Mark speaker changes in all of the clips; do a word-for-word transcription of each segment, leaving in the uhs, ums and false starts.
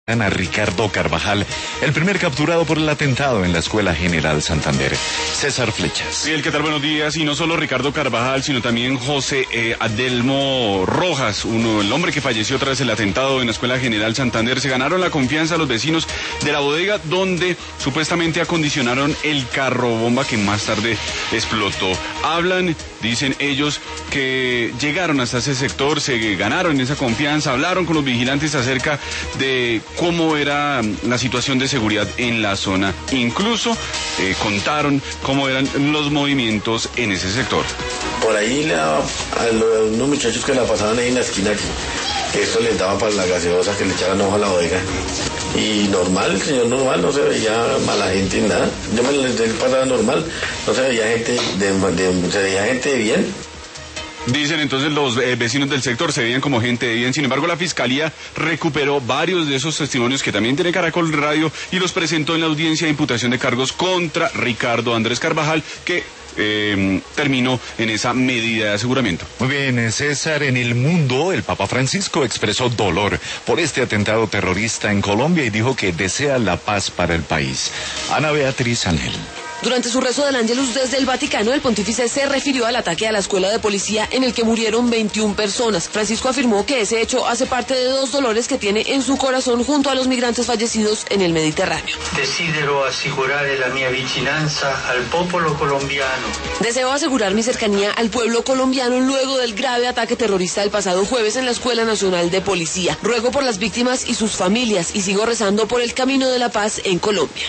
Speaker 1: a Ricardo Carvajal, el primer capturado por el atentado en la Escuela General Santander. César Flechas.
Speaker 2: Bien, ¿qué tal? Buenos días. Y no solo Ricardo Carvajal, sino también José eh, Adelmo Rojas, uno, el hombre que falleció tras el atentado en la Escuela General Santander. Se ganaron la confianza a los vecinos de la bodega donde supuestamente acondicionaron el carro bomba que más tarde explotó. Hablan, dicen ellos, que llegaron hasta ese sector, se ganaron esa confianza, hablaron con los vigilantes acerca de cómo era la situación de seguridad en la zona. Incluso eh, contaron cómo eran los movimientos en ese sector.
Speaker 3: Por ahí la, a los unos muchachos que la pasaban ahí en la esquina, que esto les daba para la gaseosa, que le echaran ojo a la bodega. Y normal, el señor normal, no se veía mala gente ni nada. Yo me les pasaba normal, no se veía gente de, de, se veía gente de bien.
Speaker 2: Dicen entonces los eh, vecinos del sector se veían como gente de bien. Sin embargo, la fiscalía recuperó varios de esos testimonios que también tiene Caracol Radio y los presentó en la audiencia de imputación de cargos contra Ricardo Andrés Carvajal, que eh, terminó en esa medida de aseguramiento.
Speaker 1: Muy bien, César. En el mundo, el Papa Francisco expresó dolor por este atentado terrorista en Colombia y dijo que desea la paz para el país. Ana Beatriz Ángel.
Speaker 4: Durante su rezo del Ángelus desde el Vaticano, el pontífice se refirió al ataque a la escuela de policía en el que murieron veintiuna personas. Francisco afirmó que ese hecho hace parte de dos dolores que tiene en su corazón junto a los migrantes fallecidos en el Mediterráneo.
Speaker 5: Desidero assicurare la mia vicinanza al popolo colombiano.
Speaker 4: Deseo asegurar mi cercanía al pueblo colombiano luego del grave ataque terrorista del pasado jueves en la Escuela Nacional de Policía. Ruego por las víctimas y sus familias y sigo rezando por el camino de la paz en Colombia.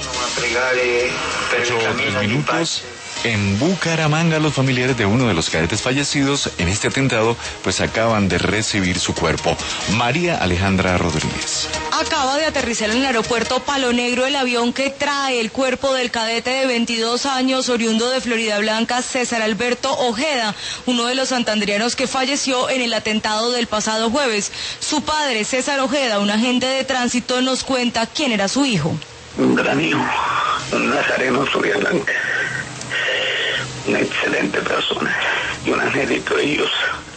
Speaker 1: ocho o tres minutos. En Bucaramanga, los familiares de uno de los cadetes fallecidos en este atentado, pues acaban de recibir su cuerpo. María Alejandra Rodríguez.
Speaker 6: Acaba de aterrizar en el aeropuerto Palo Negro el avión que trae el cuerpo del cadete de veintidós años, oriundo de Florida Blanca, César Alberto Ojeda, uno de los santandereanos que falleció en el atentado del pasado jueves. Su padre, César Ojeda, un agente de tránsito, nos cuenta quién era su hijo.
Speaker 7: Un gran hijo, un nazareno Florida Blanca, una excelente persona y un angelito de Dios,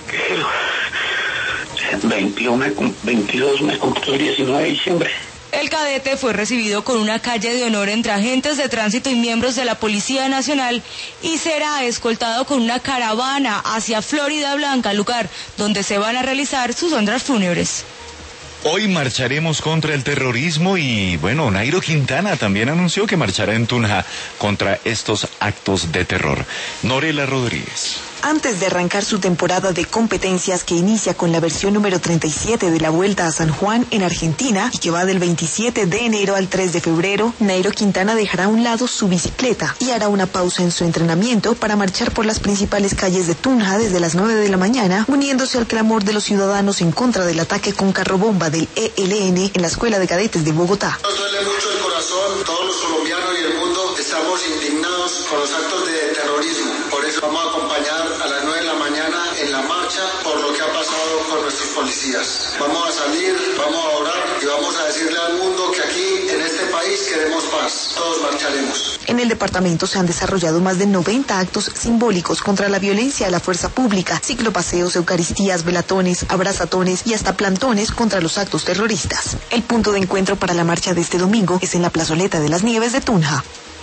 Speaker 7: que veintiuno, veintidós me cumplió el diecinueve de diciembre.
Speaker 6: El cadete fue recibido con una calle de honor entre agentes de tránsito y miembros de la Policía Nacional y será escoltado con una caravana hacia Florida Blanca, lugar donde se van a realizar sus honras fúnebres.
Speaker 1: Hoy marcharemos contra el terrorismo y, bueno, Nairo Quintana también anunció que marchará en Tunja contra estos actos de terror. Norela Rodríguez.
Speaker 8: Antes de arrancar su temporada de competencias que inicia con la versión número treinta y siete de la Vuelta a San Juan en Argentina y que va del veintisiete de enero al tres de febrero, Nairo Quintana dejará a un lado su bicicleta y hará una pausa en su entrenamiento para marchar por las principales calles de Tunja desde las nueve de la mañana, uniéndose al clamor de los ciudadanos en contra del ataque con carro bomba del E L N en la Escuela de Cadetes de Bogotá.
Speaker 9: Nos duele mucho el corazón, todos los colombianos y el mundo estamos indignados con los actos de terrorismo. Por eso vamos a acompañar a las nueve de la mañana en la marcha por lo que ha pasado con nuestros policías. Vamos a salir, vamos a orar y vamos a decirle al mundo que aquí en este país queremos paz. Todos marcharemos.
Speaker 8: En el departamento se han desarrollado más de noventa actos simbólicos contra la violencia a la fuerza pública, ciclopaseos, eucaristías, velatones, abrazatones y hasta plantones contra los actos terroristas. El punto de encuentro para la marcha de este domingo es en la plazoleta de las Nieves de Tunja.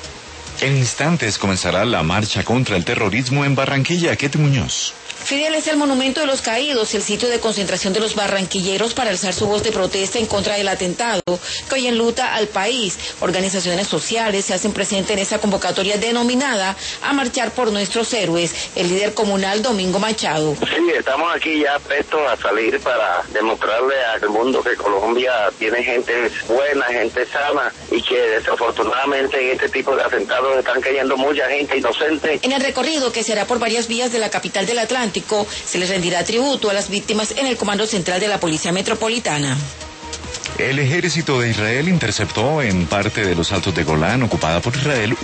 Speaker 1: En instantes comenzará la marcha contra el terrorismo en Barranquilla. Ketty Muñoz.
Speaker 4: Fidel, es el Monumento de los Caídos, el sitio de concentración de los barranquilleros para alzar su voz de protesta en contra del atentado que hoy enluta al país. Organizaciones sociales se hacen presentes en esta convocatoria denominada A Marchar por Nuestros Héroes. El líder comunal Domingo Machado.
Speaker 7: Sí, estamos aquí ya prestos a salir para demostrarle al mundo que Colombia tiene gente buena, gente sana y que desafortunadamente en este tipo de atentados están cayendo mucha gente inocente.
Speaker 4: En el recorrido que será por varias vías de la capital del Atlántico, se les rendirá tributo a las víctimas en el Comando Central de la Policía Metropolitana.
Speaker 1: El ejército de Israel interceptó en parte de los Altos de Golán, ocupada por Israel,